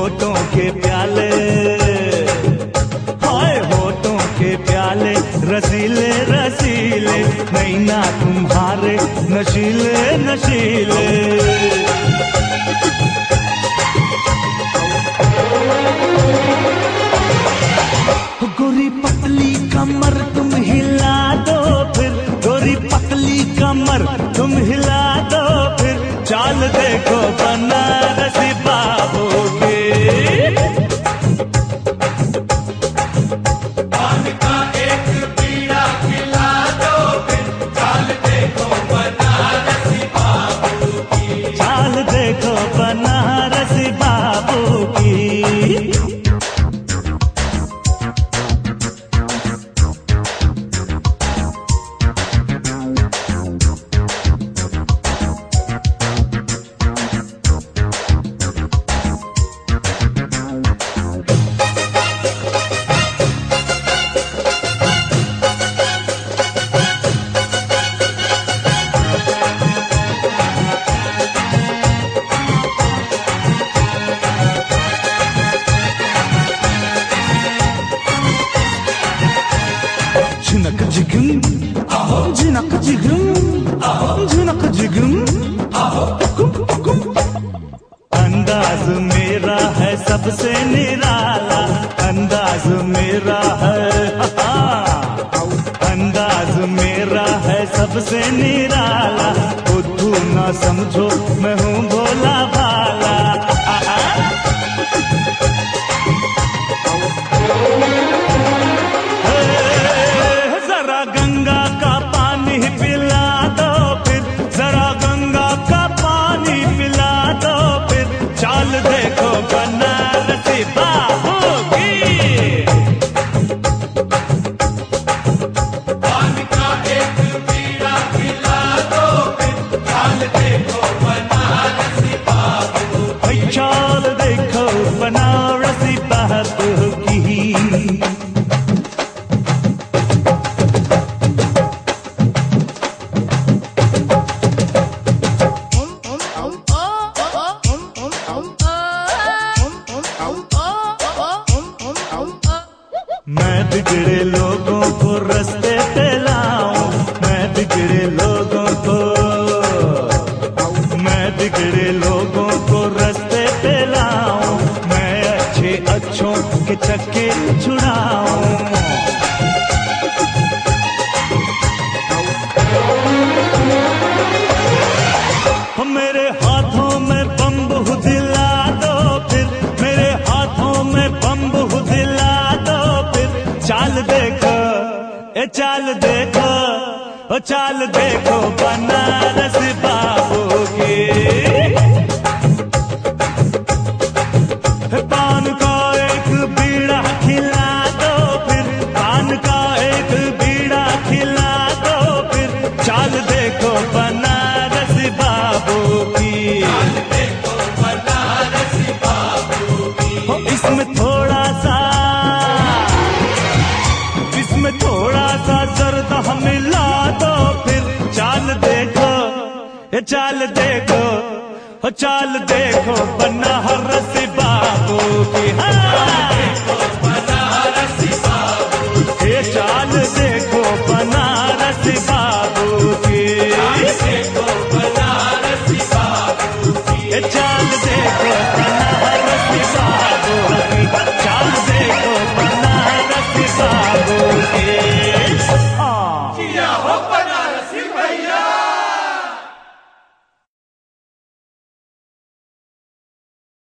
होठों के प्याले, हाय होठों के प्याले रसीले रसीले, नैना तुम्हारे नशीले नशीले। गोरी पतली कमर तुम हिला दो फिर, गोरी पतली कमर तुम हिला दो फिर, चाल देखो बनारसी बाबू की। पान का एक बीड़ा खिला दो फिर, चाल देखो बनारसी बाबू की, चाल देखो बनारसी बाबू की। झिनक जिगम, झिनक जिगम, झिनक जिगम। अंदाज मेरा है सबसे निराला, अंदाज मेरा है, अंदाज मेरा है सबसे निराला, बुद्धू ना समझो मैं हूँ भोला भाला। गंगा का पानी पिला दो फिर, जरा गंगा का पानी पिला दो फिर, चाल देखो बनारसी बाबू की। पान का एक बीड़ा पिला दो फिर, चाल देखो बनारसी बाबू की, चाल देखो बनारसी बाबू की। मैं बिगड़े लोगों को रास्ते पे लाऊं, मैं बिगड़े लोगों को, मैं बिगड़े लोगों को रास्ते पे लाऊं, मैं अच्छे अच्छों के चक्के छुड़ाऊं। मेरे हाथों में बम्बू दिला दो फिर, मेरे हाथों में बम्बू दिला दो फिर, चाल देखो ए चाल देखो, ओ चाल देखो बनारसी बाबू की। पान का एक बीड़ा खिला दो फिर, पान का एक बीड़ा खिला दो फिर, चाल देखो बनारसी बाबू की, चाल देखो बनारसी बाबू की। हो इसमें थोड़ा सा, इसमें थोड़ा सा जर्दा मिला दो फिर, चाल देखो ए चाल देखो, हो चाल देखो बनारसी बाबू।